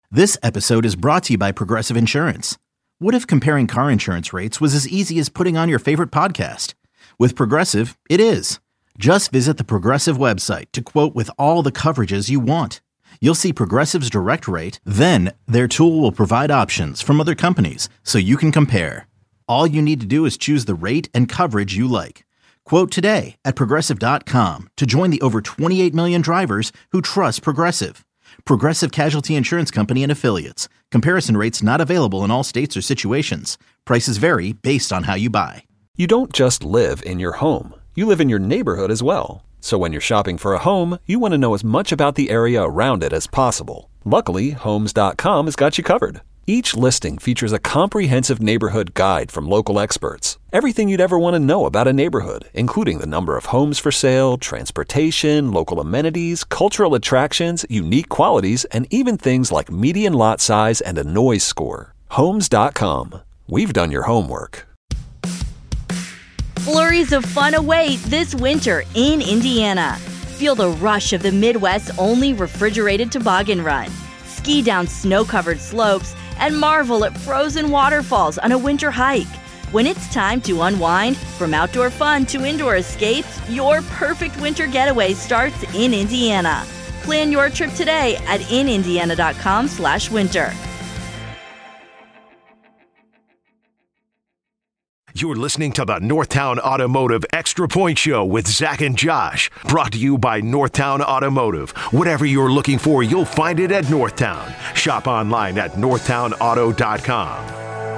This episode is brought to you by Progressive Insurance. What if comparing car insurance rates was as easy as putting on your favorite podcast? With Progressive, it is. Just visit the Progressive website to quote with all the coverages you want. You'll see Progressive's direct rate, then their tool will provide options from other companies so you can compare. All you need to do is choose the rate and coverage you like. Quote today at Progressive.com to join the over 28 million drivers who trust Progressive. Progressive Casualty Insurance Company and Affiliates. Comparison rates not available in all states or situations. Prices vary based on how you buy. You don't just live in your home. You live in your neighborhood as well. So when you're shopping for a home, you want to know as much about the area around it as possible. Luckily, Homes.com has got you covered. Each listing features a comprehensive neighborhood guide from local experts. Everything you'd ever want to know about a neighborhood, including the number of homes for sale, transportation, local amenities, cultural attractions, unique qualities, and even things like median lot size and a noise score. Homes.com. We've done your homework. Flurries of fun await this winter in Indiana. Feel the rush of the Midwest's only refrigerated toboggan run. Ski down snow-covered slopes and marvel at frozen waterfalls on a winter hike. When it's time to unwind, from outdoor fun to indoor escapes, your perfect winter getaway starts in Indiana. Plan your trip today at inindiana.com/winter. You're listening to the Northtown Automotive Extra Point Show with Zach and Josh. Brought to you by Northtown Automotive. Whatever you're looking for, you'll find it at Northtown. Shop online at northtownauto.com.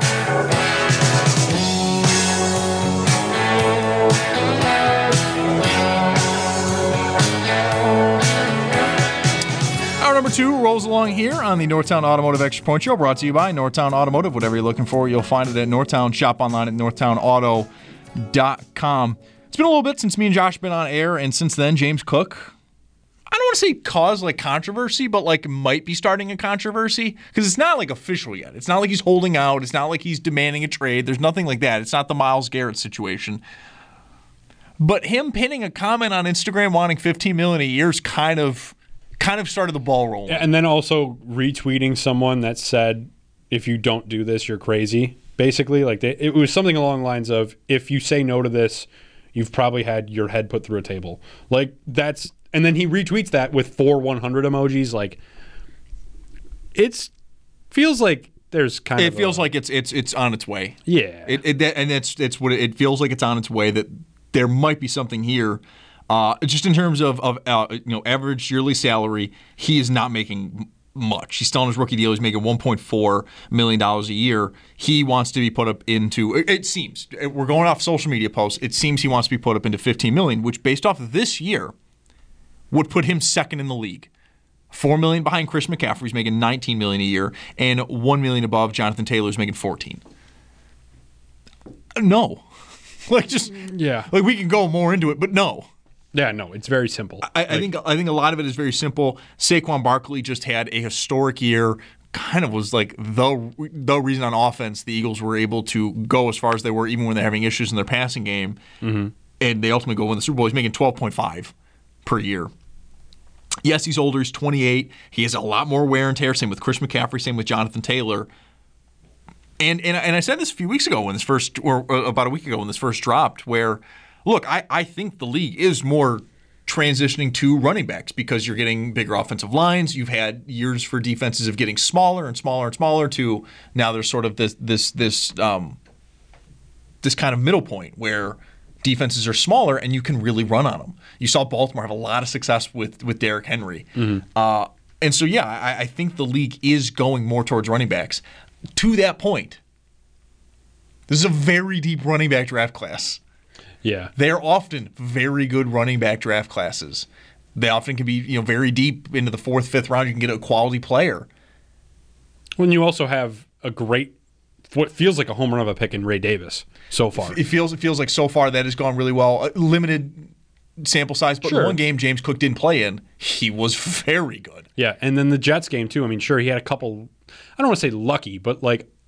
Hour number 2 rolls along here on the Northtown Automotive Extra Point Show, brought to you by Northtown Automotive. Whatever you're looking for, you'll find it at Northtown. Shop online at northtownauto.com. It's been a little bit since me and Josh have been on air, and since then, James Cook, I don't want to say caused controversy, but might be starting a controversy, because it's not official yet. It's not like he's holding out. It's not like he's demanding a trade. There's nothing like that. It's not the Myles Garrett situation. But him pinning a comment on Instagram wanting $15 million a year is kind of started the ball rolling. And then also retweeting someone that said, if you don't do this, you're crazy. Basically, it was something along the lines of, if you say no to this, you've probably had your head put through a table. And then he retweets that with 4 100 emojis. It feels like there's kind of. It feels like it's on its way. Yeah. It's what it feels like. It's on its way, that there might be something here. Just in terms of average yearly salary, he is not making much. He's still on his rookie deal. He's making $1.4 million a year. He wants to be put up into, it seems, we're going off social media posts, it seems he wants to be put up into $15 million, which based off of this year would put him second in the league. $4 million behind Chris McCaffrey, who's making $19 million a year, and $1 million above Jonathan Taylor, who's making $14 million. No. We can go more into it, but no. Yeah, no, it's very simple. I think a lot of it is very simple. Saquon Barkley just had a historic year. Kind of was the reason on offense the Eagles were able to go as far as they were, even when they're having issues in their passing game. Mm-hmm. And they ultimately go win the Super Bowl. He's making $12.5 per year. Yes, he's older. He's 28. He has a lot more wear and tear. Same with Chris McCaffrey. Same with Jonathan Taylor. And I said this a few weeks ago when this first, or about a week ago when this first dropped, where. Look, I think the league is more transitioning to running backs because you're getting bigger offensive lines. You've had years for defenses of getting smaller and smaller and smaller to now there's sort of this kind of middle point where defenses are smaller and you can really run on them. You saw Baltimore have a lot of success with Derrick Henry. Mm-hmm. And so, I think the league is going more towards running backs. To that point, this is a very deep running back draft class. Yeah. They're often very good running back draft classes. They often can be, very deep into the 4th, 5th round. You can get a quality player. When you also have a great, what feels like a home run of a pick in Ray Davis so far. It feels like so far that has gone really well. Limited sample size, but the one game James Cook didn't play in, he was very good. Yeah, and then the Jets game too. I mean, sure, he had a couple, I don't want to say lucky, but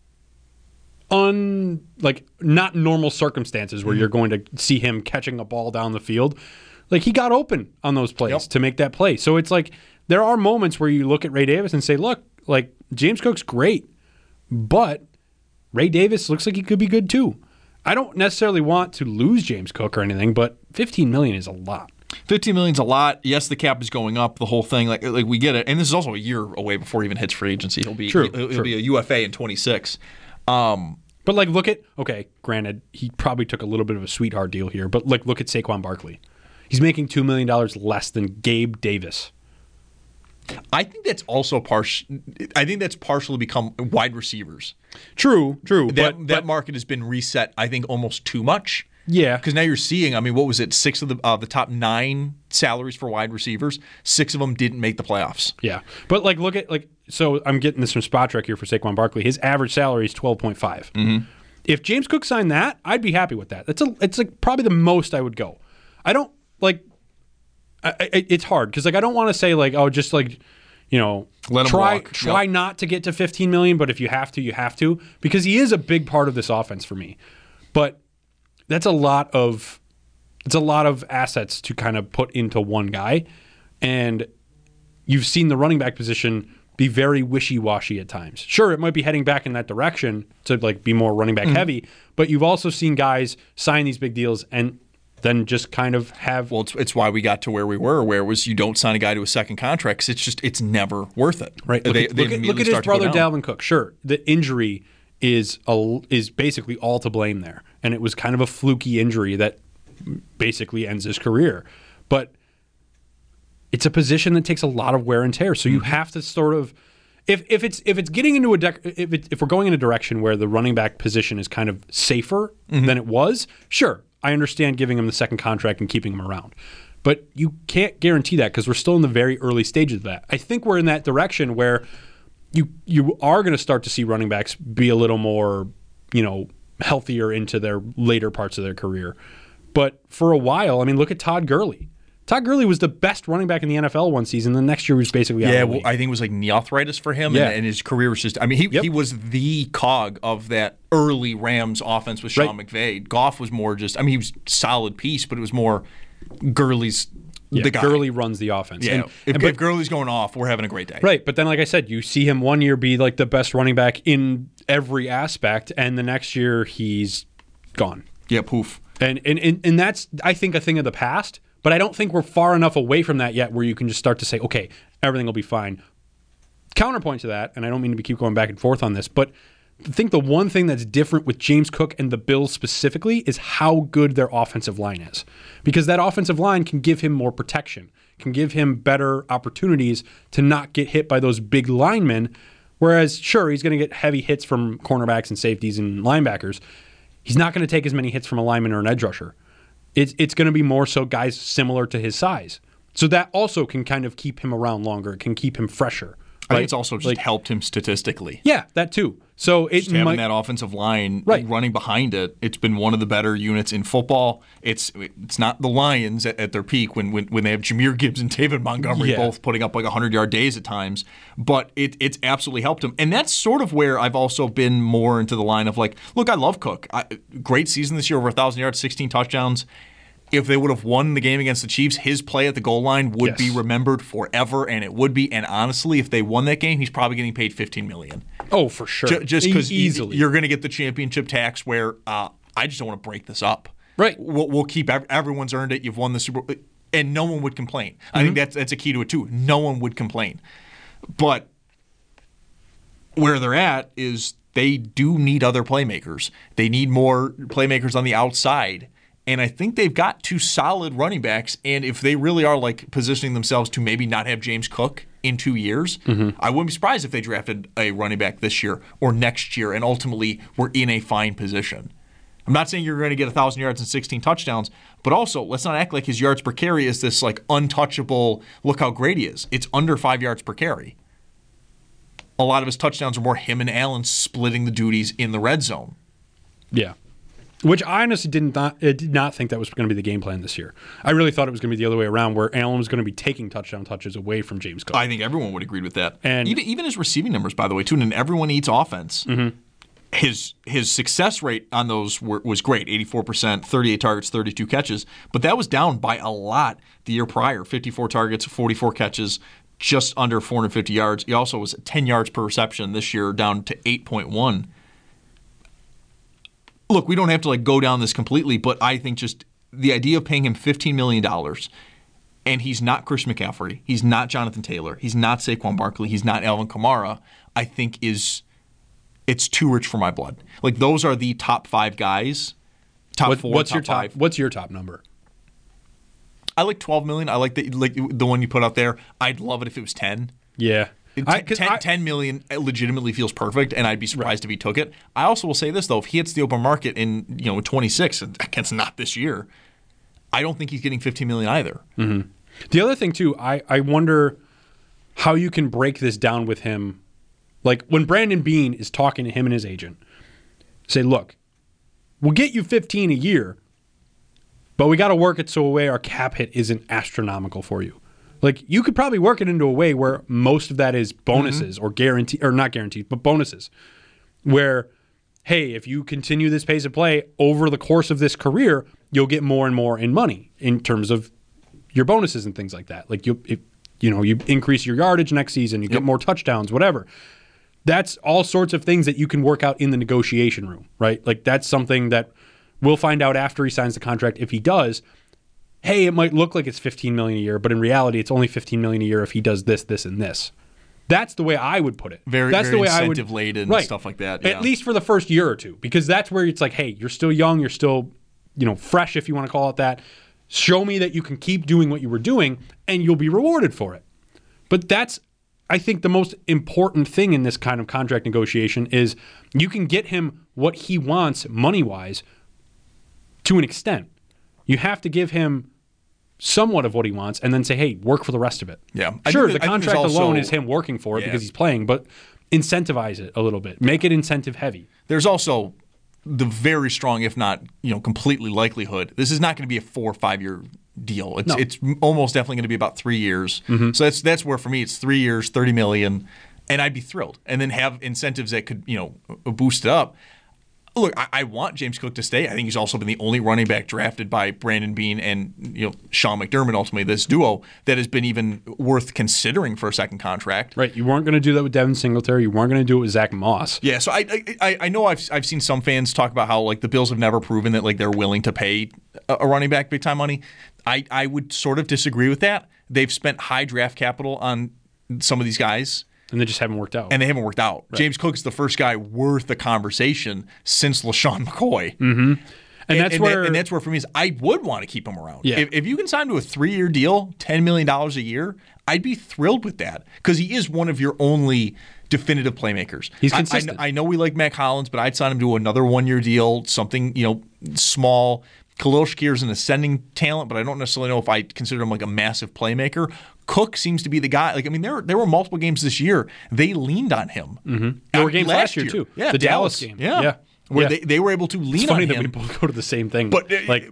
not normal circumstances where you're going to see him catching a ball down the field. He got open on those plays to make that play. So it's there are moments where you look at Ray Davis and say, look, James Cook's great, but Ray Davis looks like he could be good too. I don't necessarily want to lose James Cook or anything, but $15 million is a lot. $15 million's a lot. Yes, the cap is going up. The whole thing, like we get it. And this is also a year away before he even hits free agency. He'll be be a UFA in 26. But like, granted, he probably took a little bit of a sweetheart deal here. But like, look at Saquon Barkley. He's making $2 million less than Gabe Davis. I think that's also partially become wide receivers. True. That market has been reset, I think, almost too much. Yeah. Because now you're seeing, I mean, what was it? 6 of the top 9 salaries for wide receivers, 6 of them didn't make the playoffs. Yeah. But like, look at so I'm getting this from Spot Trek here for Saquon Barkley. His average salary is 12.5. Mm-hmm. If James Cook signed that, I'd be happy with that. It's like probably the most I would go. I don't like. It's hard because like I don't want to say like, oh, just like, you know, let him try not to get to 15 million, but if you have to, you have to, because he is a big part of this offense for me. But that's a lot of assets to kind of put into one guy, and you've seen the running back position be very wishy-washy at times. Sure, it might be heading back in that direction to like be more running back heavy, but you've also seen guys sign these big deals and then just kind of have... Well, it's why we got to where we were, where it was you don't sign a guy to a second contract because it's never worth it. Right. Look at his brother Dalvin Cook. Sure, the injury is basically all to blame there, and it was kind of a fluky injury that basically ends his career. But it's a position that takes a lot of wear and tear, so you have to sort of... If it's getting into if we're going in a direction where the running back position is kind of safer than it was, sure, I understand giving him the second contract and keeping him around. But you can't guarantee that because we're still in the very early stages of that. I think we're in that direction where you are going to start to see running backs be a little more, healthier into their later parts of their career. But for a while, I mean, look at Todd Gurley. Todd Gurley was the best running back in the NFL one season. The next year he was basically out of the league. I think it was like knee arthritis for him, and his career was just... I mean, he was the cog of that early Rams offense with Sean McVay. Goff was more just... I mean, he was a solid piece, but it was more Gurley's the guy. Gurley runs the offense. Yeah, if Gurley's going off, we're having a great day. Right, but then like I said, you see him one year be like the best running back in every aspect, and the next year he's gone. Yeah, poof. And that's, I think, a thing of the past. But I don't think we're far enough away from that yet where you can just start to say, okay, everything will be fine. Counterpoint to that, and I don't mean to keep going back and forth on this, but I think the one thing that's different with James Cook and the Bills specifically is how good their offensive line is. Because that offensive line can give him more protection, can give him better opportunities to not get hit by those big linemen. Whereas, sure, he's going to get heavy hits from cornerbacks and safeties and linebackers. He's not going to take as many hits from a lineman or an edge rusher. It's going to be more so guys similar to his size. So that also can kind of keep him around longer. It can keep him fresher. I think it's also just helped him statistically. Yeah, that too. So just having that offensive line running behind it, it's been one of the better units in football. It's not the Lions at their peak when they have Jahmyr Gibbs and David Montgomery both putting up like 100-yard days at times, but it's absolutely helped him. And that's sort of where I've also been more into the line of like, look, I love Cook. Great season this year, over 1,000 yards, 16 touchdowns. If they would have won the game against the Chiefs, his play at the goal line would be remembered forever, and it would be. And honestly, if they won that game, he's probably getting paid $15 million. Oh, for sure. Just because you're going to get the championship tax where I just don't want to break this up. Right. We'll keep everyone's earned it. You've won the Super Bowl. And no one would complain. I think that's a key to it, too. No one would complain. But where they're at is they do need other playmakers. They need more playmakers on the outside. And I think they've got 2 solid running backs. And if they really are like positioning themselves to maybe not have James Cook in 2 years, I wouldn't be surprised if they drafted a running back this year or next year and ultimately were in a fine position. I'm not saying you're going to get 1,000 yards and 16 touchdowns, but also let's not act like his yards per carry is this like untouchable, look how great he is. It's under 5 yards per carry. A lot of his touchdowns are more him and Allen splitting the duties in the red zone. Yeah. Which I honestly did not think that was going to be the game plan this year. I really thought it was going to be the other way around, where Allen was going to be taking touchdown touches away from James Cook. I think everyone would agree with that. And even his receiving numbers, by the way, too. And everyone eats offense. His success rate on those was great, 84%, 38 targets, 32 catches. But that was down by a lot the year prior, 54 targets, 44 catches, just under 450 yards. He also was at 10 yards per reception this year, down to 8.1. Look, we don't have to go down this completely, but I think just the idea of paying him $15 million, and he's not Christian McCaffrey, he's not Jonathan Taylor, he's not Saquon Barkley, he's not Alvin Kamara, I think it's too rich for my blood. Those are the top 5 guys. Top 4, what's top your top 5. What's your top number? I like $12 million. I like the one you put out there. I'd love it if it was 10. Yeah. 10 million legitimately feels perfect, and I'd be surprised if he took it. I also will say this, though. If he hits the open market in 26, against not this year, I don't think he's getting $15 million either. Mm-hmm. The other thing, too, I wonder how you can break this down with him. When Brandon Beane is talking to him and his agent, say, look, we'll get you 15 a year, but we got to work it so a way our cap hit isn't astronomical for you. You could probably work it into a way where most of that is bonuses or not guaranteed, but bonuses. Where, hey, if you continue this pace of play over the course of this career, you'll get more and more in money in terms of your bonuses and things like that. You increase your yardage next season, you get more touchdowns, whatever. That's all sorts of things that you can work out in the negotiation room, right? That's something that we'll find out after he signs the contract. If he does, hey, it might look like it's $15 million a year, but in reality, it's only $15 million a year if he does this, this, and this. That's the way I would put it. That's the way incentive laden and stuff like that. Yeah. At least for the first year or two, because that's where it's hey, you're still young, you're still, fresh, if you want to call it that. Show me that you can keep doing what you were doing, and you'll be rewarded for it. But that's, I think, the most important thing in this kind of contract negotiation is you can get him what he wants money-wise to an extent. You have to give him somewhat of what he wants and then say, hey, work for the rest of it. Yeah. Sure, the contract alone is him working for it because he's playing, but incentivize it a little bit. Make it incentive heavy. There's also the very strong, if not completely likelihood, this is not going to be a 4 or 5 year deal. It's almost definitely going to be about 3 years. Mm-hmm. So that's where for me it's 3 years, $30 million, and I'd be thrilled. And then have incentives that could boost it up. Look, I want James Cook to stay. I think he's also been the only running back drafted by Brandon Beane and Sean McDermott, ultimately this duo, that has been even worth considering for a second contract. Right. You weren't going to do that with Devin Singletary. You weren't going to do it with Zach Moss. Yeah. So I know I've seen some fans talk about how the Bills have never proven that they're willing to pay a running back big time money. I would sort of disagree with that. They've spent high draft capital on some of these guys. And they just haven't worked out. Right. James Cook is the first guy worth the conversation since LaShawn McCoy. Mm-hmm. And that's where for me is I would want to keep him around. Yeah. If you can sign to a 3-year deal, $10 million a year, I'd be thrilled with that because he is one of your only definitive playmakers. He's consistent. I know we like Mac Hollins, but I'd sign him to another 1-year deal, something small. Khalil Shakir is an ascending talent, but I don't necessarily know if I consider him a massive playmaker. Cook seems to be the guy. There were multiple games this year they leaned on him. Mm-hmm. There were games last year too. Yeah, the Dallas game. Yeah. Where they were able to lean on him. It's funny that we both go to the same thing. But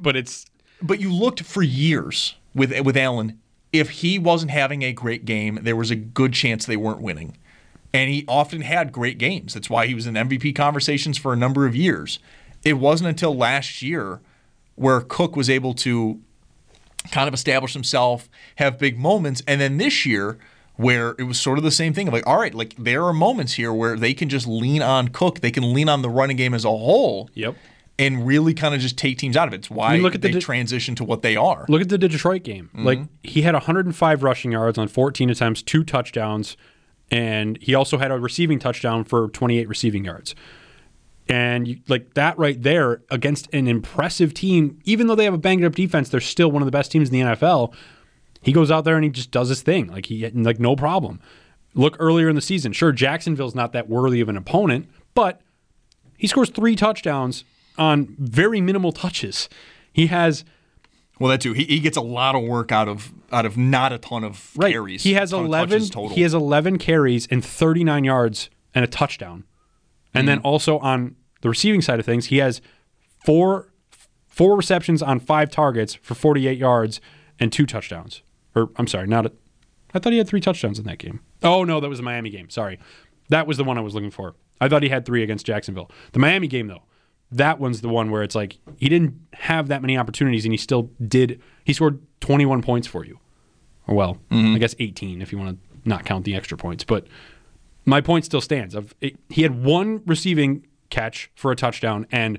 you looked for years with Allen. If he wasn't having a great game, there was a good chance they weren't winning. And he often had great games. That's why he was in MVP conversations for a number of years. It wasn't until last year where Cook was able to kind of establish himself, have big moments, and then this year where it was sort of the same thing of all right, there are moments here where they can just lean on Cook, they can lean on the running game as a whole, and really kind of just take teams out of it. It's why they transition to what they are. Look at the Detroit game. Mm-hmm. He had 105 rushing yards on 14 attempts, 2 touchdowns, and he also had a receiving touchdown for 28 receiving yards. And that right there against an impressive team, even though they have a banged up defense, they're still one of the best teams in the NFL. He goes out there and he just does his thing. No problem. Look earlier in the season. Sure, Jacksonville's not that worthy of an opponent, but he scores 3 touchdowns on very minimal touches. He has... Well, that too. He gets a lot of work out of not a ton of carries. He has 11 total. He has 11 carries and 39 yards and a touchdown. And then also on the receiving side of things, he has 4 receptions on 5 targets for 48 yards and 2 touchdowns. Or I'm sorry, I thought he had 3 touchdowns in that game. Oh no, that was the Miami game. Sorry, that was the one I was looking for. I thought he had 3 against Jacksonville. The Miami game though, that one's the one where it's he didn't have that many opportunities and he still did. He scored 21 points for you. Or I guess 18 if you want to not count the extra points. But my point still stands. He had one receiving catch for a touchdown and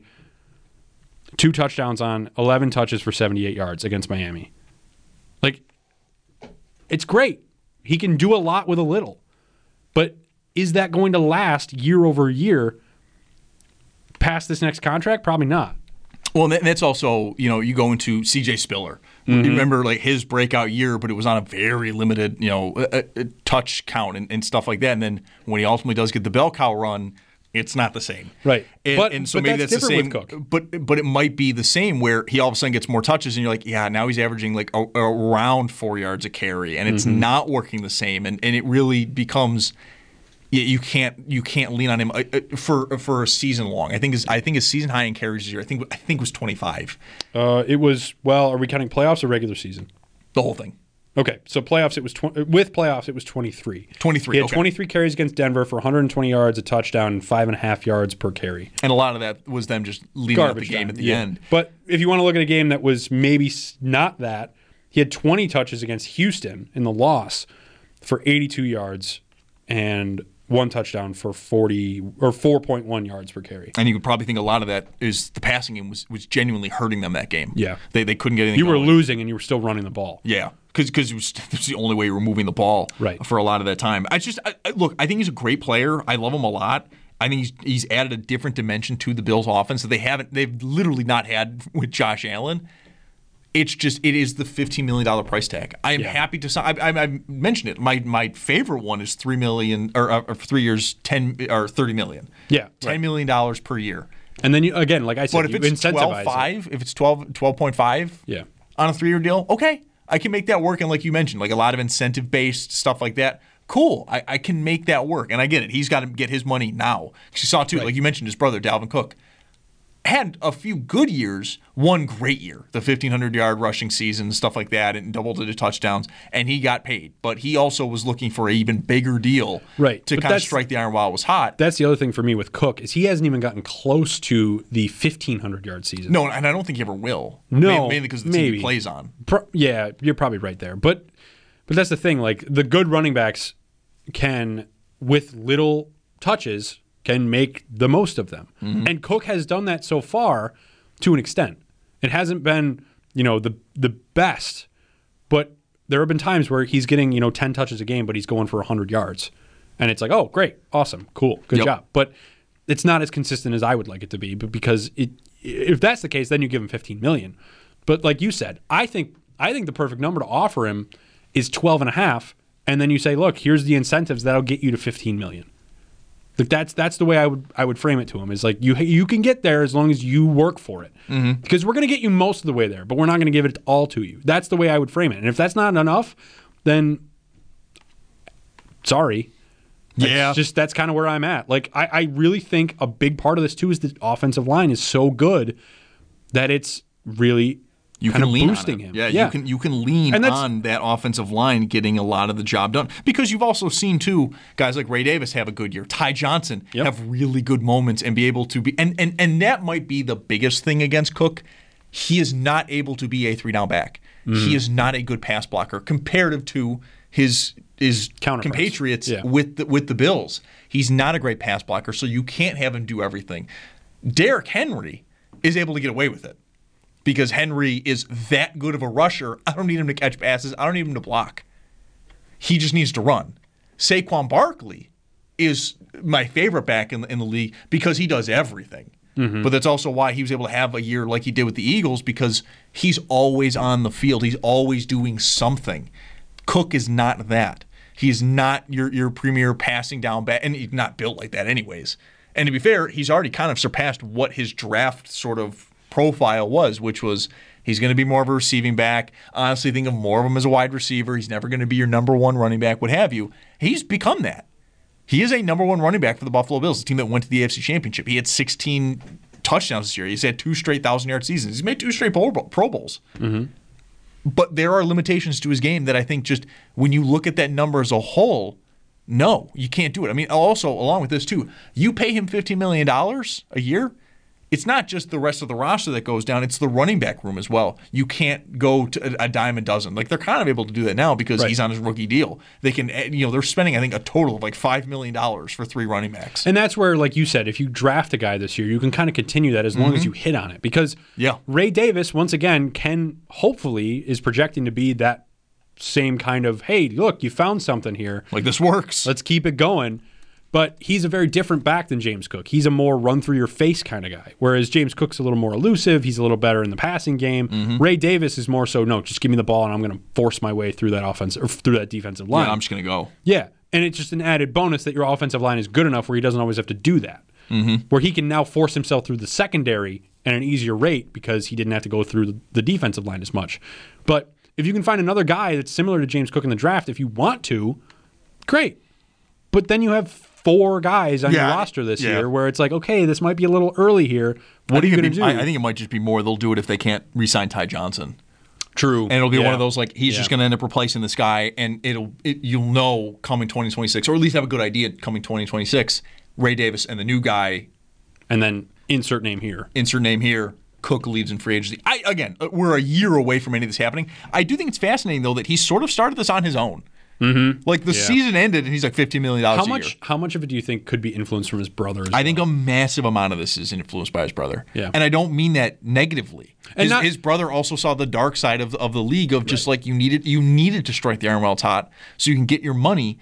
2 touchdowns on 11 touches for 78 yards against Miami. Like, it's great. He can do a lot with a little. But is that going to last year over year past this next contract? Probably not. Well, and that's also, you go into C.J. Spiller. You remember like his breakout year, but it was on a very limited, a touch count and stuff like that. And then when he ultimately does get the bell cow run, it's not the same. Right. And so maybe that's the same. With Cook. But it might be the same where he all of a sudden gets more touches and you're like, yeah, now he's averaging like around 4 yards a carry, and it's not working the same. And it really becomes you can't lean on him for a season long. I think his season high in carries this year, I think was 25. It was, are we counting playoffs or regular season? The whole thing. Okay, so playoffs, it was with playoffs, it was 23. 23, He had 23 carries against Denver for 120 yards, a touchdown, and 5.5 yards per carry. And a lot of that was them just leaving up the game at the end. But if you want to look at a game that was maybe not that, he had 20 touches against Houston in the loss for 82 yards and 1 touchdown for 4.1 yards per carry. And you would probably think a lot of that is the passing game was genuinely hurting them that game. Yeah. They couldn't get anything You were going. losing and you were still running the ball. Yeah. Because it was the only way you were moving the ball for a lot of that time. Look, I think he's a great player. I love him a lot. I think he's added a different dimension to the Bills' offense that they've literally not had with Josh Allen. It is the $15 million price tag. I am happy to sign. I mentioned it. My favorite one is $3 million or 3 years, $30 million. Yeah, $10 million per year. And then again, like I said, but if it's 12.5, if it's 12.5, on a 3-year deal, okay, I can make that work. And like you mentioned, like a lot of incentive based stuff like that. Cool, I can make that work. And I get it. He's got to get his money now. Because you saw too, like you mentioned, his brother Dalvin Cook had a few good years, one great year, the 1,500-yard rushing season, stuff like that, and double-digit touchdowns, and he got paid. But he also was looking for an even bigger deal to kind of strike the iron while it was hot. That's the other thing for me with Cook is he hasn't even gotten close to the 1,500-yard season. No, and I don't think he ever will. No, mainly because of the team he plays on. Yeah, you're probably right there. But that's the thing. Like the good running backs can, with little touches, can make the most of them. Mm-hmm. And Cook has done that so far to an extent. It hasn't been, the best, but there have been times where he's getting, 10 touches a game, but he's going for 100 yards. And it's like, oh, great, awesome, cool, good job. But it's not as consistent as I would like it to be, but because if that's the case, then you give him $15 million. But like you said, I think the perfect number to offer him is 12.5, and then you say, look, here's the incentives that'll get you to $15 million. Like that's the way I would frame it to him is like you can get there as long as you work for it because we're going to get you most of the way there, but we're not going to give it all to you. That's the way I would frame it. And if that's not enough, then sorry. That's kind of where I'm at. Like I really think a big part of this too is the offensive line is so good that it's really kind of boosting him. Yeah, you can lean on that offensive line getting a lot of the job done because you've also seen too guys like Ray Davis have a good year, Ty Johnson have really good moments and be able to be and that might be the biggest thing against Cook. He is not able to be a 3-down back. He is not a good pass blocker comparative to his compatriots with the Bills. He's not a great pass blocker, so you can't have him do everything. Derrick Henry is able to get away with it. Because Henry is that good of a rusher, I don't need him to catch passes. I don't need him to block. He just needs to run. Saquon Barkley is my favorite back in the league because he does everything. Mm-hmm. But that's also why he was able to have a year like he did with the Eagles because he's always on the field. He's always doing something. Cook is not that. He's not your premier passing down back, and he's not built like that anyways. And to be fair, he's already kind of surpassed what his draft sort of profile was, which was he's going to be more of a receiving back. Honestly, think of more of him as a wide receiver. He's never going to be your number one running back, what have you. He's become that. He is a number one running back for the Buffalo Bills, the team that went to the AFC Championship. He had 16 touchdowns this year. He's had 2 straight 1,000-yard seasons. He's made 2 straight Pro Bowls. Mm-hmm. But there are limitations to his game that I think just when you look at that number as a whole, no, you can't do it. I mean, also, along with this too, you pay him $15 million a year, it's not just the rest of the roster that goes down, it's the running back room as well. You can't go to a dime a dozen. Like, they're kind of able to do that now because he's on his rookie deal. They can, they're spending, I think, a total of like $5 million for 3 running backs. And that's where, like you said, if you draft a guy this year, you can kind of continue that as long as you hit on it. Because Ray Davis, once again, hopefully is projecting to be that same kind of, hey, look, you found something here. Like, this works. Let's keep it going. But he's a very different back than James Cook. He's a more run-through-your-face kind of guy, whereas James Cook's a little more elusive. He's a little better in the passing game. Ray Davis is more so, no, just give me the ball and I'm going to force my way through that offense or through that defensive line. Yeah, I'm just going to go. Yeah, and it's just an added bonus that your offensive line is good enough where he doesn't always have to do that. Where he can now force himself through the secondary at an easier rate because he didn't have to go through the defensive line as much. But if you can find another guy that's similar to James Cook in the draft, if you want to, great. But then you have 4 guys on your roster this year where it's like, okay, this might be a little early here. What are you going to do? I think it might just be more they'll do it if they can't re-sign Ty Johnson. True. And it'll be one of those, like, he's just going to end up replacing this guy, and you'll know coming 2026, or at least have a good idea coming 2026, Ray Davis and the new guy. And then insert name here. Cook leaves in free agency. Again, we're a year away from any of this happening. I do think it's fascinating, though, that he sort of started this on his own. Like, the season ended, and he's like $15 million a year. How much of it do you think could be influenced from his brother? I think a massive amount of this is influenced by his brother. Yeah. And I don't mean that negatively. And his brother also saw the dark side of the league of just like you needed to strike the iron while it's hot so you can get your money.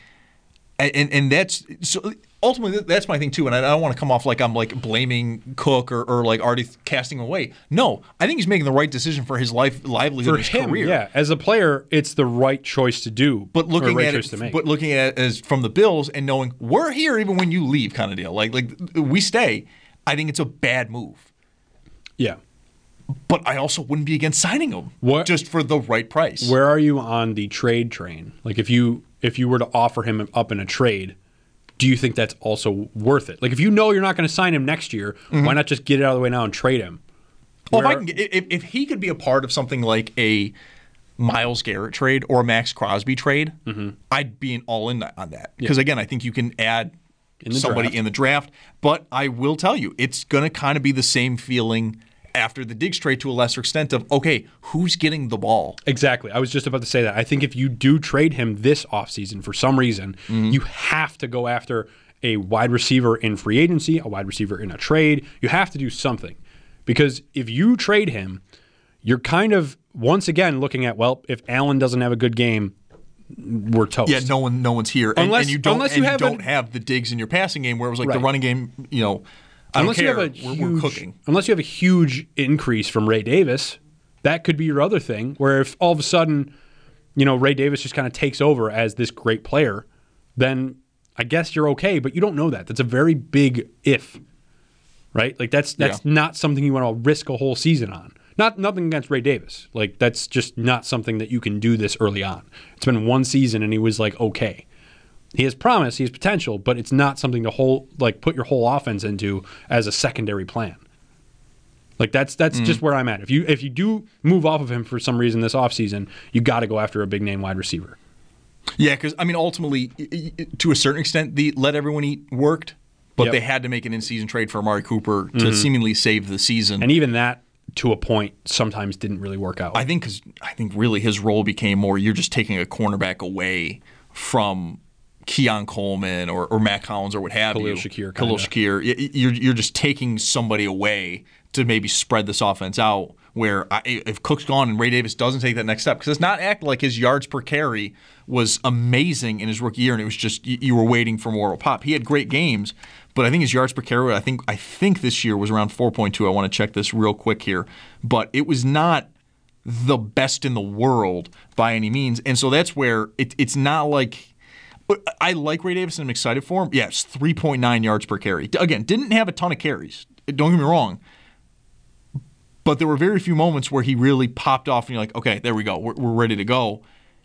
And that's so ultimately that's my thing too. And I don't want to come off like I'm like blaming Cook or like already casting him away. No, I think he's making the right decision for his livelihood, for his him, career. Yeah, as a player, it's the right choice to do. But looking at it as from the Bills and knowing we're here even when you leave, kind of deal. Like we stay. I think it's a bad move. Yeah. But I also wouldn't be against signing him just for the right price. Where are you on the trade train? Like if you were to offer him up in a trade, do you think that's also worth it? Like if you know you're not going to sign him next year, why not just get it out of the way now and trade him? Well, if he could be a part of something like a Myles Garrett trade or a Max Crosby trade, I'd be all in on that. Because again, I think you can add somebody in the draft. But I will tell you, it's going to kind of be the same feeling after the Diggs trade to a lesser extent of, okay, who's getting the ball? Exactly. I was just about to say that. I think if you do trade him this offseason for some reason, you have to go after a wide receiver in free agency, a wide receiver in a trade. You have to do something. Because if you trade him, you're kind of, once again, looking at, well, if Allen doesn't have a good game, we're toast. Yeah, no one's here. And you don't have the Diggs in your passing game where it was like the running game, unless you have a huge increase from Ray Davis, that could be your other thing, where if all of a sudden, Ray Davis just kind of takes over as this great player, then I guess you're okay, but you don't know that. That's a very big if, right? Like that's not something you want to risk a whole season on. Nothing against Ray Davis. Like that's just not something that you can do this early on. It's been one season and he was like, okay. He has promise, he has potential, but it's not something to put your whole offense into as a secondary plan. Like that's just where I'm at. If you do move off of him for some reason this offseason, you got to go after a big name wide receiver. Yeah, because ultimately, to a certain extent, the let everyone eat worked, but they had to make an in-season trade for Amari Cooper to seemingly save the season. And even that, to a point, sometimes didn't really work out. I think really his role became more you're just taking a cornerback away from Keon Coleman or Matt Collins or what have Khalil you. Khalil Shakir. You're just taking somebody away to maybe spread this offense out where if Cook's gone and Ray Davis doesn't take that next step, because it's not acting like his yards per carry was amazing in his rookie year and it was just you were waiting for more of a pop. He had great games, but I think his yards per carry, I think this year was around 4.2. I want to check this real quick here. But it was not the best in the world by any means. And so that's where it's not like – I like Ray Davis and I'm excited for him. Yeah, it's 3.9 yards per carry. Again, didn't have a ton of carries. Don't get me wrong. But there were very few moments where he really popped off and you're like, okay, there we go. We're ready to go.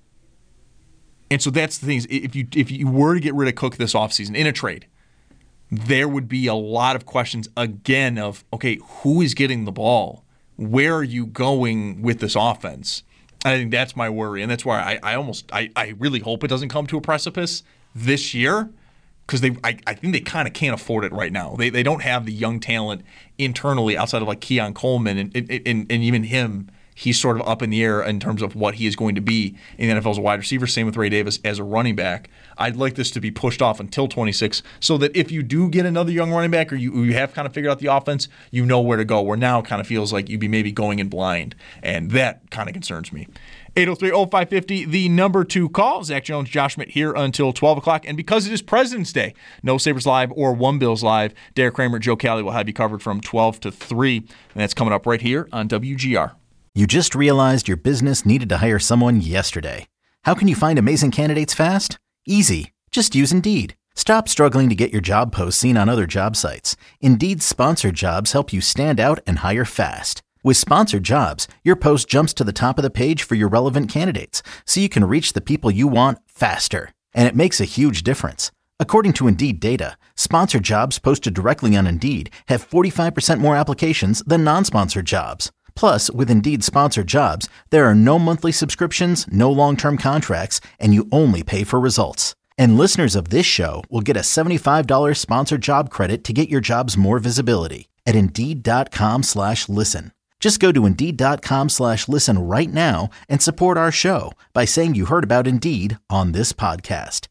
And so that's the thing is if you were to get rid of Cook this offseason in a trade, there would be a lot of questions again of, okay, who is getting the ball? Where are you going with this offense? I think that's my worry, and that's why I really hope it doesn't come to a precipice this year because I think they kind of can't afford it right now. They don't have the young talent internally outside of like Keon Coleman and even him. He's sort of up in the air in terms of what he is going to be in the NFL as a wide receiver. Same with Ray Davis as a running back. I'd like this to be pushed off until 26 so that if you do get another young running back or you have kind of figured out the offense, you know where to go. Where now it kind of feels like you'd be maybe going in blind. And that kind of concerns me. 803-0550, the number to call. Zach Jones, Josh Schmidt here until 12 o'clock. And because it is President's Day, no Sabres Live or One Bills Live, Derek Kramer, Joe Cali will have you covered from 12 to 3. And that's coming up right here on WGR. You just realized your business needed to hire someone yesterday. How can you find amazing candidates fast? Easy. Just use Indeed. Stop struggling to get your job posts seen on other job sites. Indeed's sponsored jobs help you stand out and hire fast. With sponsored jobs, your post jumps to the top of the page for your relevant candidates, so you can reach the people you want faster. And it makes a huge difference. According to Indeed data, sponsored jobs posted directly on Indeed have 45% more applications than non-sponsored jobs. Plus, with Indeed sponsored jobs, there are no monthly subscriptions, no long-term contracts, and you only pay for results. And listeners of this show will get a $75 sponsored job credit to get your jobs more visibility at Indeed.com/listen. Just go to Indeed.com/listen right now and support our show by saying you heard about Indeed on this podcast.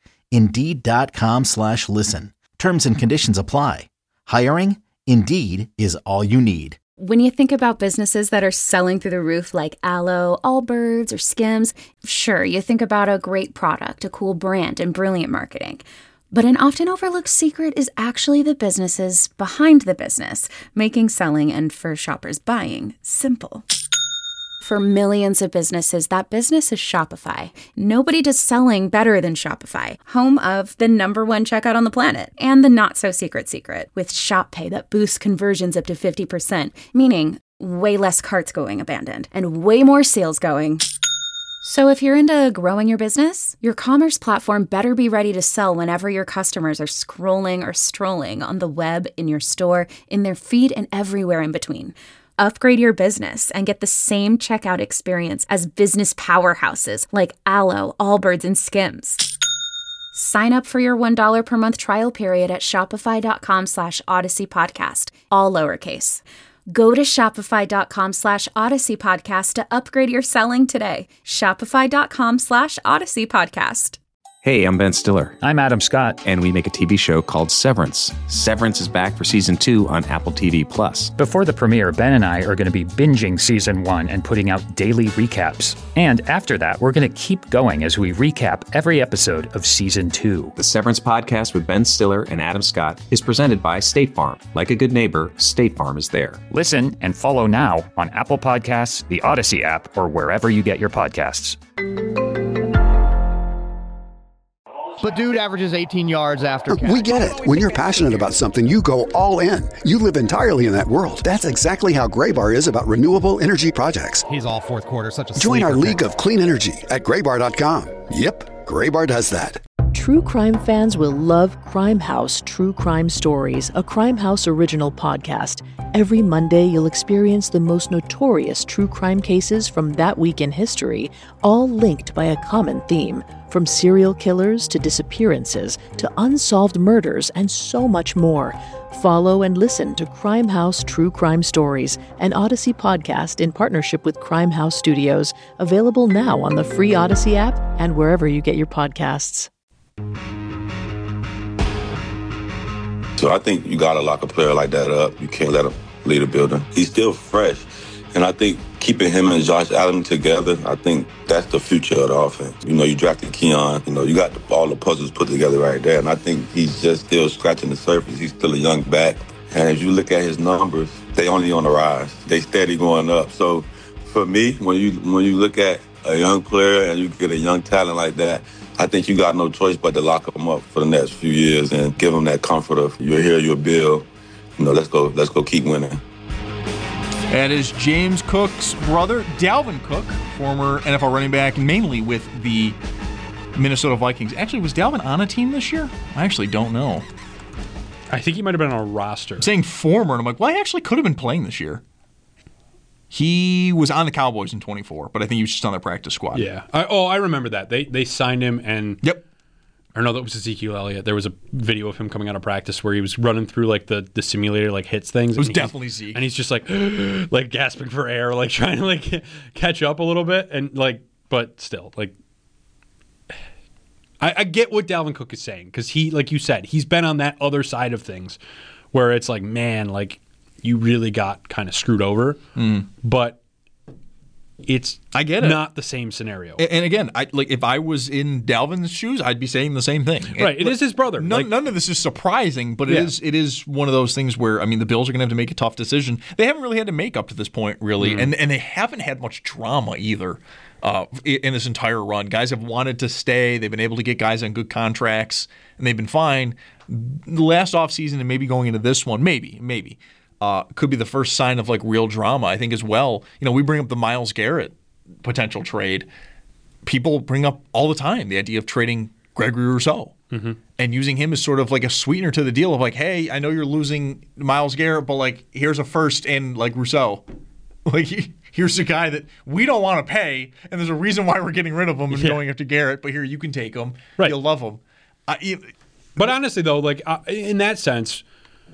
Indeed.com/listen. Terms and conditions apply. Hiring? Indeed is all you need. When you think about businesses that are selling through the roof like Aloe, Allbirds, or Skims, sure, you think about a great product, a cool brand, and brilliant marketing. But an often overlooked secret is actually the businesses behind the business, making selling and for shoppers buying simple. For millions of businesses, that business is Shopify. Nobody does selling better than Shopify, home of the #1 checkout on the planet, and the not-so-secret secret, with Shop Pay that boosts conversions up to 50%, meaning way less carts going abandoned, and way more sales going. So if you're into growing your business, your commerce platform better be ready to sell whenever your customers are scrolling or strolling on the web, in your store, in their feed, and everywhere in between. Upgrade your business and get the same checkout experience as business powerhouses like Aloe, Allbirds, and Skims. Sign up for your $1 per month trial period at shopify.com/Odyssey Podcast, all lowercase. Go to shopify.com/Odyssey Podcast to upgrade your selling today. Shopify.com/Odyssey Podcast. Hey, I'm Ben Stiller. I'm Adam Scott. And we make a TV show called Severance. Severance is back for season 2 on Apple TV+. Before the premiere, Ben and I are going to be binging season 1 and putting out daily recaps. And after that, we're going to keep going as we recap every episode of season 2. The Severance podcast with Ben Stiller and Adam Scott is presented by State Farm. Like a good neighbor, State Farm is there. Listen and follow now on Apple Podcasts, the Odyssey app, or wherever you get your podcasts. But dude averages 18 yards after catch. We get it. When you're passionate about something, you go all in. You live entirely in that world. That's exactly how Graybar is about renewable energy projects. He's all fourth quarter, such a Join our league of clean energy at Graybar.com. Yep, Graybar does that. True crime fans will love Crime House True Crime Stories, a Crime House original podcast. Every Monday, you'll experience the most notorious true crime cases from that week in history, all linked by a common theme. From serial killers to disappearances to unsolved murders and so much more. Follow and listen to Crime House True Crime Stories, an Odyssey podcast in partnership with Crime House Studios, available now on the free Odyssey app and wherever you get your podcasts. So I think you got to lock a player like that up. You can't let him lead a building. He's still fresh. And I think keeping him and Josh Allen together, I think that's the future of the offense. You know, you drafted Keon. You know, you got all the puzzles put together right there. And I think he's just still scratching the surface. He's still a young back. And if you look at his numbers, they only on the rise. They steady going up. So for me, when you look at a young player and you get a young talent like that, I think you got no choice but to lock them up for the next few years and give them that comfort of you're here, you're Bill. You know, let's go keep winning. That is James Cook's brother, Dalvin Cook, former NFL running back, mainly with the Minnesota Vikings. Actually, was Dalvin on a team this year? I actually don't know. I think he might have been on a roster. I'm saying former, and I'm like, well, he actually could have been playing this year. He was on the Cowboys in 24, but I think he was just on their practice squad. Yeah. I remember that. They signed him and yep. or no, that was Ezekiel Elliott. There was a video of him coming out of practice where he was running through like the simulator, like hits things. It was definitely Zeke. And he's just like gasping for air, like trying to like catch up a little bit, and like, but still, like, I get what Dalvin Cook is saying, because he, like you said, he's been on that other side of things where it's like, man, like you really got kind of screwed over, but. I get it. Not the same scenario. And again, if I was in Dalvin's shoes, I'd be saying the same thing. Right. It is his brother. None of this is surprising, but it is one of those things where, I mean, the Bills are going to have to make a tough decision. They haven't really had to make up to this point, really, and they haven't had much drama either in this entire run. Guys have wanted to stay. They've been able to get guys on good contracts, and they've been fine. The last offseason and maybe going into this one, maybe. Could be the first sign of like real drama, I think, as well. You know, we bring up the Myles Garrett potential trade. People bring up all the time the idea of trading Gregory Rousseau and using him as sort of like a sweetener to the deal of like, hey, I know you're losing Myles Garrett, but like here's a first and like Rousseau. Like here's a guy that we don't want to pay, and there's a reason why we're getting rid of him and going after Garrett, but here you can take him. Right. You'll love him. But honestly, though, like in that sense,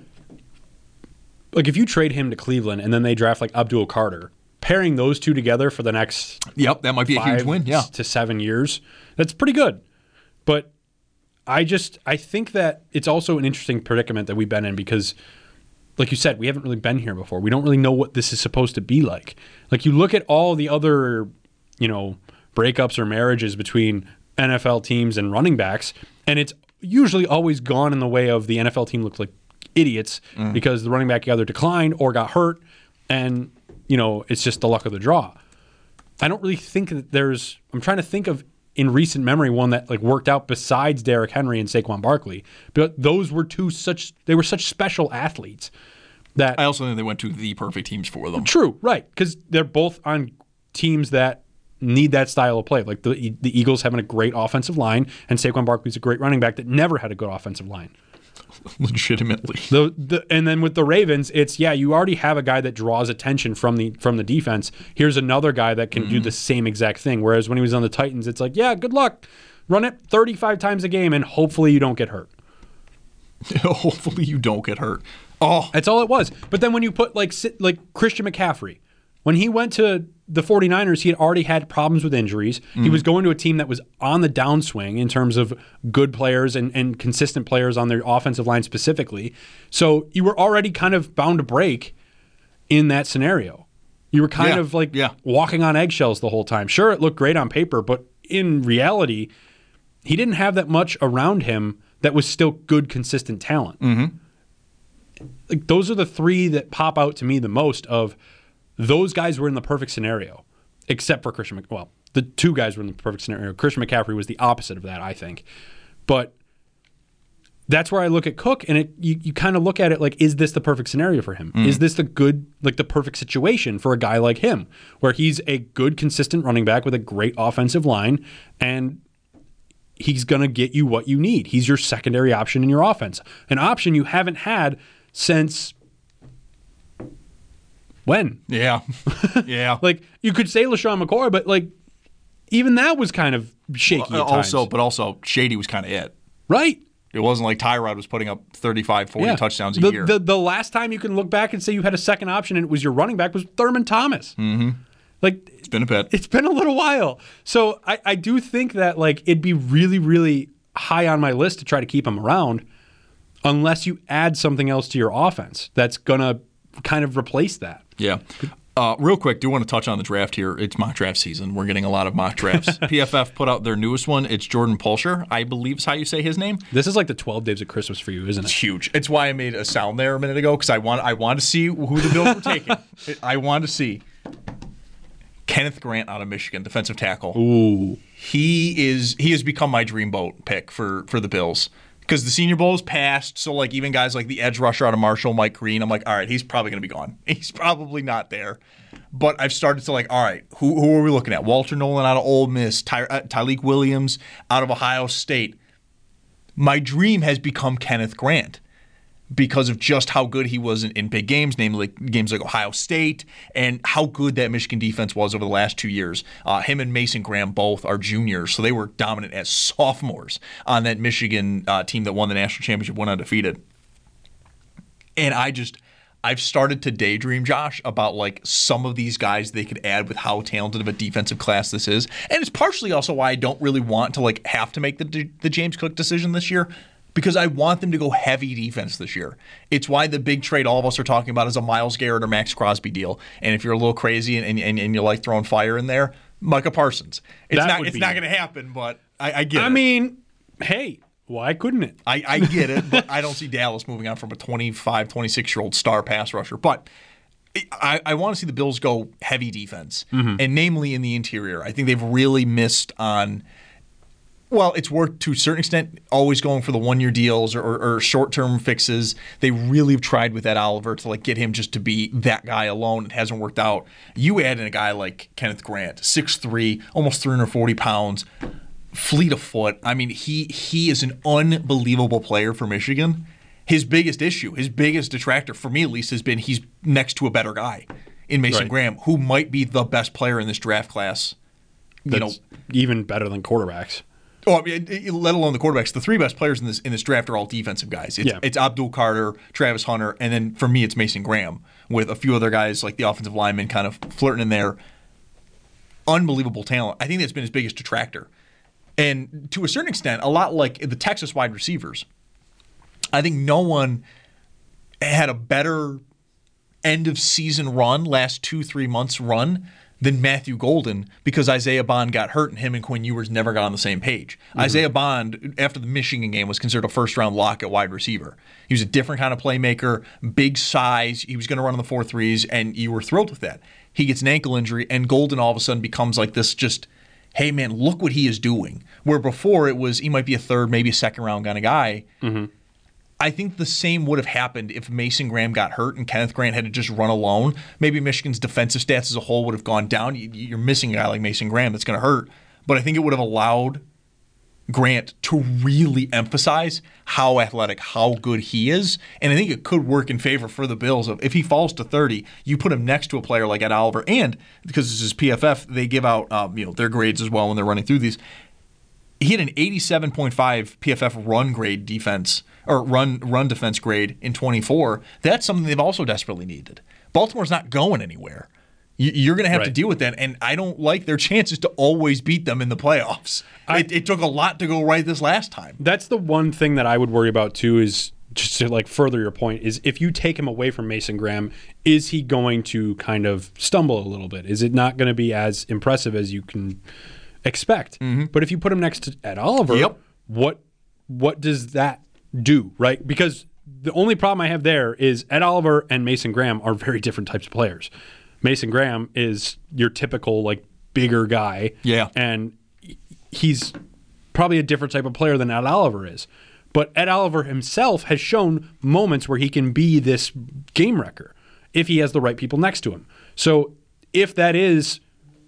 like if you trade him to Cleveland and then they draft like Abdul Carter, pairing those two together for the next that might be a huge win. 5 to 7 years, that's pretty good. But I think that it's also an interesting predicament that we've been in because, like you said, we haven't really been here before. We don't really know what this is supposed to be like. Like you look at all the other, breakups or marriages between NFL teams and running backs, and it's usually always gone in the way of the NFL team looks like idiots because the running back either declined or got hurt, and it's just the luck of the draw. I don't really think that I'm trying to think of in recent memory one that like worked out besides Derrick Henry and Saquon Barkley, but those were such special athletes that I also think they went to the perfect teams for them. True, right? Because they're both on teams that need that style of play. Like the Eagles having a great offensive line, and Saquon Barkley's a great running back that never had a good offensive line. Legitimately. And then with the Ravens, it's you already have a guy that draws attention from the defense. Here's another guy that can do the same exact thing. Whereas when he was on the Titans, it's like, good luck. Run it 35 times a game and hopefully you don't get hurt. Hopefully you don't get hurt. Oh, that's all it was. But then when you put like Christian McCaffrey, when he went to the 49ers, he had already had problems with injuries. He was going to a team that was on the downswing in terms of good players and consistent players on their offensive line specifically. So you were already kind of bound to break in that scenario. You were kind of like walking on eggshells the whole time. Sure, it looked great on paper, but in reality, he didn't have that much around him that was still good, consistent talent. Like those are the three that pop out to me the most of those guys were in the perfect scenario, except for Christian McCaffrey. Well, the two guys were in the perfect scenario. Christian McCaffrey was the opposite of that, I think. But that's where I look at Cook, and you kind of look at it like, is this the perfect scenario for him? Is this the perfect situation for a guy like him, where he's a good, consistent running back with a great offensive line, and he's going to get you what you need. He's your secondary option in your offense, an option you haven't had since... When? Yeah. Like, you could say LaShawn McCoy, but, like, even that was kind of shaky at times. Also, Shady was kind of it. Right. It wasn't like Tyrod was putting up 35, 40 touchdowns a year. The last time you can look back and say you had a second option and it was your running back was Thurman Thomas. Like, it's been a bit. It's been a little while. So I do think that, like, it'd be really, really high on my list to try to keep him around unless you add something else to your offense that's going to kind of replace that. Yeah. Real quick, do want to touch on the draft here. It's mock draft season. We're getting a lot of mock drafts. PFF put out their newest one. It's Jordan Poulcher, I believe is how you say his name. This is like the 12 Days of Christmas for you, isn't it? It's huge. It's why I made a sound there a minute ago, because I want to see who the Bills were taking. I want to see Kenneth Grant out of Michigan, defensive tackle. Ooh. He has become my dreamboat pick for the Bills. Because the Senior Bowl is passed, so like even guys like the edge rusher out of Marshall, Mike Green, I'm like, all right, he's probably going to be gone. He's probably not there. But I've started to like, all right, who are we looking at? Walter Nolan out of Ole Miss, Tyleik Williams out of Ohio State. My dream has become Kenneth Grant. because of just how good he was in big games, namely games like Ohio State, and how good that Michigan defense was over the last 2 years. Him and Mason Graham both are juniors, so they were dominant as sophomores on that Michigan team that won the national championship, went undefeated. And I've started to daydream, Josh, about like some of these guys they could add with how talented of a defensive class this is. And it's partially also why I don't really want to like have to make the James Cook decision this year, because I want them to go heavy defense this year. It's why the big trade all of us are talking about is a Myles Garrett or Max Crosby deal. And if you're a little crazy and you like throwing fire in there, Micah Parsons. It's not going to happen, but I get it. I mean, hey, why couldn't it? I get it, but I don't see Dallas moving on from a 25, 26-year-old star pass rusher. But I want to see the Bills go heavy defense, and namely in the interior. I think they've really missed on – well, it's worked to a certain extent, always going for the one-year deals or short-term fixes. They really have tried with Ed Oliver to like get him just to be that guy alone. It hasn't worked out. You add in a guy like Kenneth Grant, 6'3", almost 340 pounds, fleet of foot. I mean, he is an unbelievable player for Michigan. His biggest issue, his biggest detractor, for me at least, has been he's next to a better guy in Mason Graham, who might be the best player in this draft class. That's even better than quarterbacks. Oh, I mean, let alone the quarterbacks. The three best players in this draft are all defensive guys. It's Abdul Carter, Travis Hunter, and then for me it's Mason Graham with a few other guys like the offensive linemen kind of flirting in there. Unbelievable talent. I think that's been his biggest detractor. And to a certain extent, a lot like the Texas wide receivers, I think no one had a better end-of-season run, last 2-3 months run, than Matthew Golden, because Isaiah Bond got hurt and him and Quinn Ewers never got on the same page. Isaiah Bond, after the Michigan game, was considered a first-round lock at wide receiver. He was a different kind of playmaker, big size. He was going to run on the 4.3s, and you were thrilled with that. He gets an ankle injury, and Golden all of a sudden becomes like this just, hey, man, look what he is doing. Where before it was he might be a third, maybe a second-round kind of guy. I think the same would have happened if Mason Graham got hurt and Kenneth Grant had to just run alone. Maybe Michigan's defensive stats as a whole would have gone down. You're missing a guy like Mason Graham that's going to hurt. But I think it would have allowed Grant to really emphasize how athletic, how good he is. And I think it could work in favor for the Bills. If he falls to 30, you put him next to a player like Ed Oliver. And because this is PFF, they give out their grades as well when they're running through these. He had an 87.5 PFF run grade defense or run defense grade in 24. That's something they've also desperately needed. Baltimore's not going anywhere. You're going to have to deal with that, and I don't like their chances to always beat them in the playoffs. It took a lot to go right this last time. That's the one thing that I would worry about too, is just to like further your point, is if you take him away from Mason Graham, is he going to kind of stumble a little bit? Is it not going to be as impressive as you can expect? But if you put him next to Ed Oliver, what does that do, right? Because the only problem I have there is Ed Oliver and Mason Graham are very different types of players. Mason Graham is your typical like bigger guy, and he's probably a different type of player than Ed Oliver is. But Ed Oliver himself has shown moments where he can be this game wrecker if he has the right people next to him. So if that is,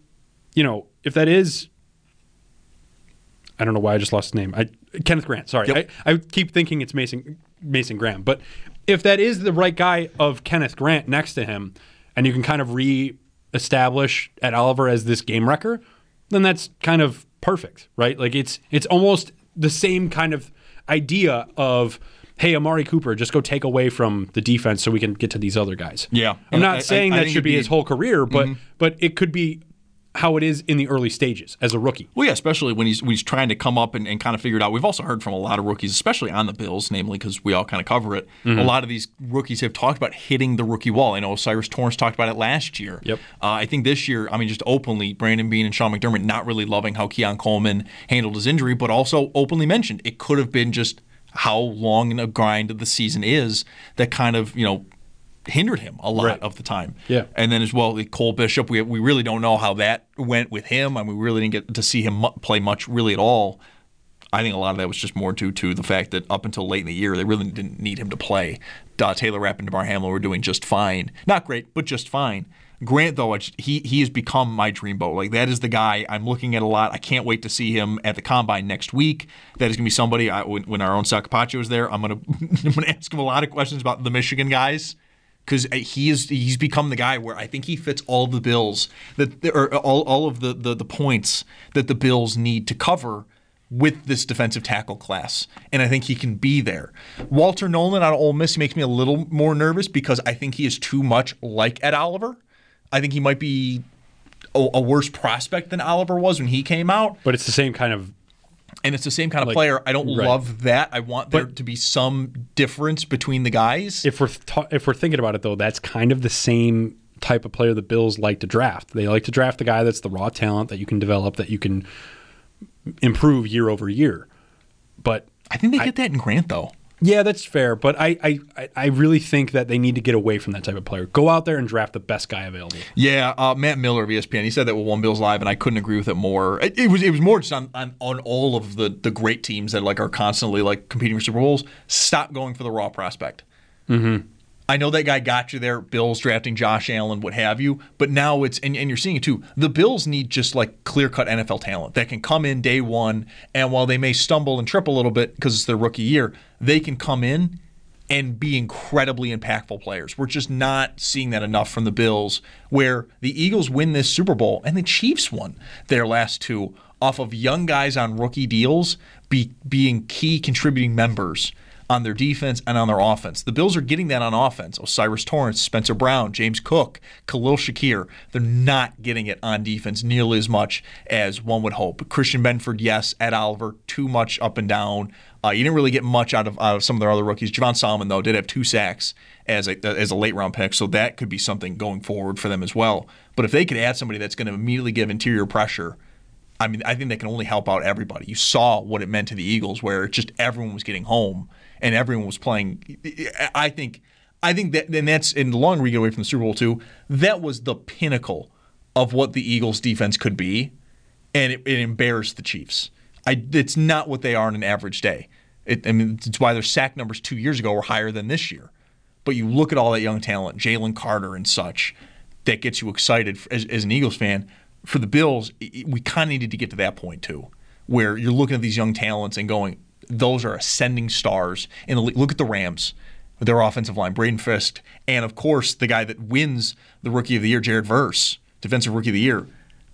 I don't know why I just lost his name. Kenneth Grant, sorry. I keep thinking it's Mason Graham. But if that is the right guy of Kenneth Grant next to him, and you can kind of re-establish Ed Oliver as this game wrecker, then that's kind of perfect, right? Like it's almost the same kind of idea of, hey, Amari Cooper, just go take away from the defense so we can get to these other guys. Yeah. I'm not saying that should be his whole career, but it could be how it is in the early stages as a rookie. Well, yeah, especially when he's trying to come up and kind of figure it out. We've also heard from a lot of rookies, especially on the Bills, namely because we all kind of cover it. A lot of these rookies have talked about hitting the rookie wall. I know Cyrus Torrence talked about it last year. I think this year, just openly, Brandon Beane and Sean McDermott not really loving how Keon Coleman handled his injury, but also openly mentioned it could have been just how long a grind of the season is that kind of, hindered him a lot of the time. And then as well, Cole Bishop, we really don't know how that went with him. We really didn't get to see him play much really at all. I think a lot of that was just more due to the fact that up until late in the year, they really didn't need him to play. Taylor Rapp and DeMar Hamlin were doing just fine. Not great, but just fine. Grant, though, he has become my dreamboat. Like, that is the guy I'm looking at a lot. I can't wait to see him at the Combine next week. That is going to be somebody, when our own Sal Capaccio is there, I'm going to ask him a lot of questions about the Michigan guys, because he's become the guy where I think he fits all of the Bills, all of the points that the Bills need to cover with this defensive tackle class, and I think he can be there. Walter Nolan out of Ole Miss makes me a little more nervous because I think he is too much like Ed Oliver. I think he might be a worse prospect than Oliver was when he came out. But it's the same kind of... And it's the same kind of player. I don't love that. I want there to be some difference between the guys. If we're thinking about it, though, that's kind of the same type of player the Bills like to draft. They like to draft the guy that's the raw talent that you can develop, that you can improve year over year. But I think they get that in Grant, though. Yeah, that's fair. But I really think that they need to get away from that type of player. Go out there and draft the best guy available. Yeah, Matt Miller of ESPN, he said that with One Bills Live, and I couldn't agree with it more. It was more just on all of the great teams that like are constantly like competing for Super Bowls. Stop going for the raw prospect. Mm-hmm. I know that guy got you there, Bills drafting Josh Allen, what have you, but now it's, and you're seeing it too, the Bills need just like clear-cut NFL talent that can come in day one, and while they may stumble and trip a little bit because it's their rookie year, they can come in and be incredibly impactful players. We're just not seeing that enough from the Bills, where the Eagles win this Super Bowl, and the Chiefs won their last two off of young guys on rookie deals being key contributing members on their defense and on their offense. The Bills are getting that on offense. O'Cyrus Torrence, Spencer Brown, James Cook, Khalil Shakir. They're not getting it on defense nearly as much as one would hope. Christian Benford, yes. Ed Oliver, too much up and down. You didn't really get much out of some of their other rookies. Javon Solomon, though, did have 2 sacks as a late-round pick, so that could be something going forward for them as well. But if they could add somebody that's going to immediately give interior pressure, I mean, I think that can only help out everybody. You saw what it meant to the Eagles, where just everyone was getting home and everyone was playing. I think that, and that's in the long we get away from the Super Bowl too. That was the pinnacle of what the Eagles' defense could be, and it embarrassed the Chiefs. It's not what they are on an average day. It's why their sack numbers 2 years ago were higher than this year. But you look at all that young talent, Jalen Carter and such, that gets you excited as an Eagles fan. For the Bills, we kind of needed to get to that point too, where you're looking at these young talents and going, those are ascending stars in the league. Look at the Rams with their offensive line, Braden Fisk, and of course the guy that wins the Rookie of the Year, Jared Verse, Defensive Rookie of the Year.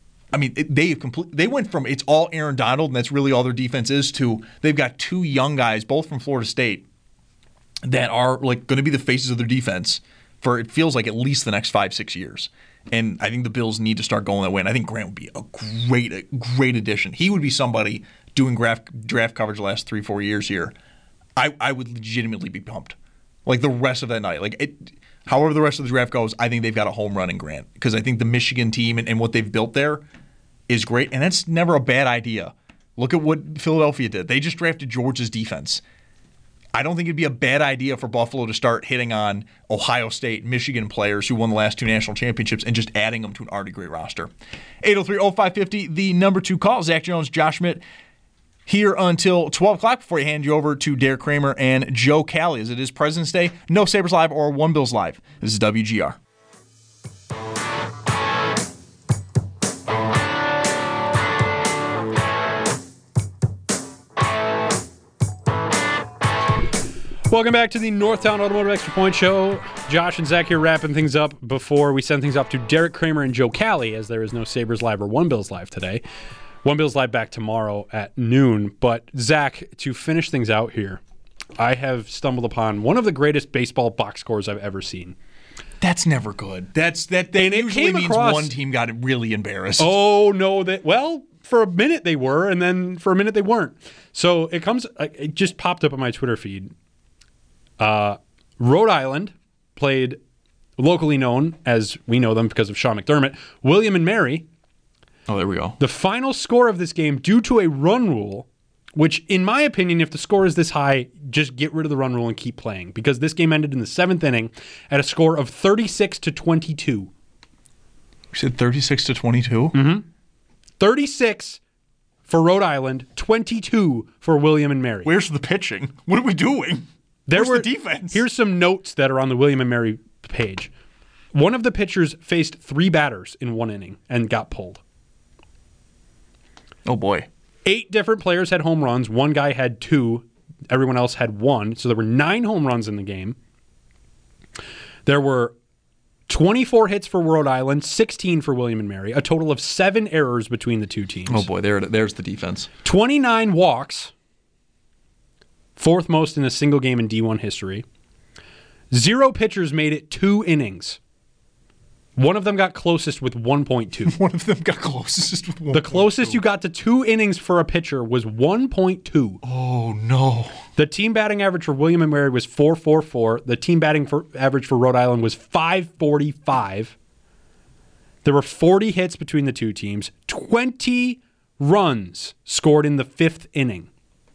I mean, they went from it's all Aaron Donald and that's really all their defense is to they've got 2 young guys, both from Florida State, that are like going to be the faces of their defense for it feels like at least the next 5-6 years. And I think the Bills need to start going that way. And I think Grant would be a great addition. He would be somebody doing draft coverage the last 3-4 years here. I would legitimately be pumped. Like the rest of that night. However the rest of the draft goes, I think they've got a home run in Grant. Because I think the Michigan team and what they've built there is great. And that's never a bad idea. Look at what Philadelphia did. They just drafted Georgia's defense. I don't think it'd be a bad idea for Buffalo to start hitting on Ohio State, Michigan players who won the last 2 national championships and just adding them to an already great roster. 803-0550, the number 2 call. Zach Jones, Josh Schmidt here until 12 o'clock before I hand you over to Derek Kramer and Joe Cali. As it is President's Day, no Sabres Live or One Bills Live. This is WGR. Welcome back to the Northtown Automotive Extra Point Show. Josh and Zach here wrapping things up before we send things off to Derek Kramer and Joe Cali, as there is no Sabres Live or One Bills Live today. One Bills Live back tomorrow at noon. But Zach, to finish things out here, I have stumbled upon one of the greatest baseball box scores I've ever seen. That's never good. That usually means one team got really embarrassed. Oh no, for a minute they were, and then for a minute they weren't. So it just popped up on my Twitter feed. Rhode Island played locally known as we know them because of Sean McDermott, William and Mary. Oh, there we go. The final score of this game, due to a run rule, which in my opinion, if the score is this high, just get rid of the run rule and keep playing, because this game ended in the 7th inning at a score of 36-22. You said 36-22? Mm-hmm. 36 for Rhode Island, 22 for William and Mary. Where's the pitching? What are we doing? Where's the defense? Here's some notes that are on the William and Mary page. One of the pitchers faced 3 batters in one inning and got pulled. Oh, boy. 8 different players had home runs. One guy had 2. Everyone else had 1. So there were 9 home runs in the game. There were 24 hits for Rhode Island, 16 for William & Mary, a total of 7 errors between the two teams. Oh, boy. There's the defense. 29 walks, 4th most in a single game in D1 history. 0 pitchers made it 2 innings. One of them got closest with 1.2. One of them got closest with 1.2. The closest you got to 2 innings for a pitcher was 1.2. Oh, no. The team batting average for William & Mary was 4.44. The team batting average for Rhode Island was 5.45. There were 40 hits between the two teams. 20 runs scored in the 5th inning.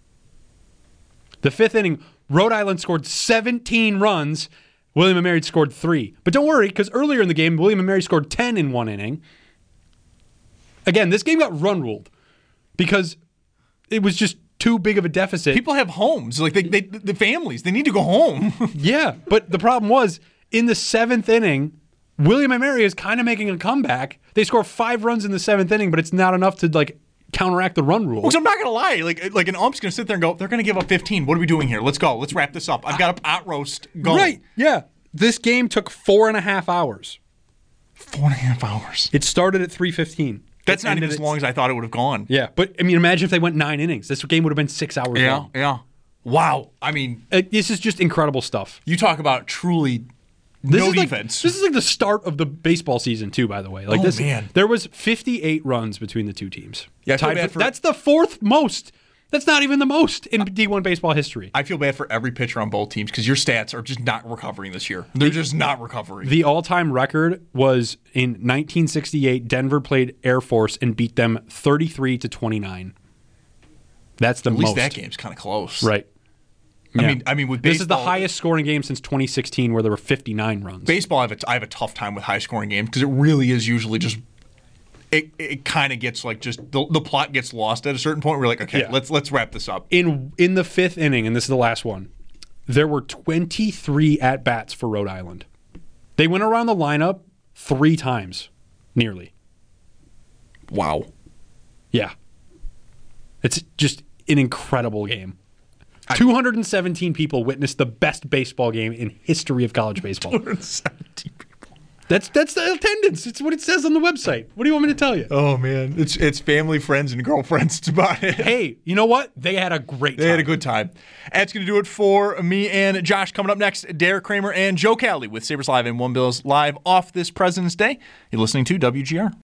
The 5th inning, Rhode Island scored 17 runs. William & Mary scored 3. But don't worry, because earlier in the game, William & Mary scored 10 in one inning. Again, this game got run ruled because it was just too big of a deficit. People have homes. Like the families, they need to go home. Yeah, but the problem was, in the 7th inning, William & Mary is kind of making a comeback. They score 5 runs in the 7th inning, but it's not enough to counteract the run rule. Because I'm not going to lie. Like an ump's going to sit there and go, they're going to give up 15. What are we doing here? Let's go. Let's wrap this up. I've got a pot roast going. Right, yeah. This game took 4.5 hours. 4.5 hours. It started at 3:15. That's not even as long as I thought it would have gone. Yeah, but I mean, imagine if they went 9 innings. This game would have been 6 hours long. Yeah. Wow. I mean, this is just incredible stuff. You talk about truly no defense. This is like the start of the baseball season too, by the way. Man. There was 58 runs between the two teams. Yeah, that's the 4th most. That's not even the most in D1 baseball history. I feel bad for every pitcher on both teams because your stats are just not recovering this year. They're just not recovering. The all-time record was in 1968. Denver played Air Force and beat them 33-29. That's the most. At least that game's kind of close, right? Yeah. I mean, with baseball, this is the highest scoring game since 2016, where there were 59 runs. Baseball, I have a tough time with high scoring games because it really is usually just. It kind of gets like just the plot gets lost at a certain point. We're like, okay, let's wrap this up. In the 5th inning, and this is the last one, there were 23 at bats for Rhode Island. They went around the lineup 3 times, nearly. Wow. Yeah, it's just an incredible game. 217 people witnessed the best baseball game in history of college baseball. 217 people. That's the attendance. It's what it says on the website. What do you want me to tell you? Oh, man. It's family, friends, and girlfriends. It's about it. Hey, you know what? They had a great time. They had a good time. That's going to do it for me and Josh. Coming up next, Derek Kramer and Joe Cowley with Sabres Live and One Bills Live off this President's Day. You're listening to WGR.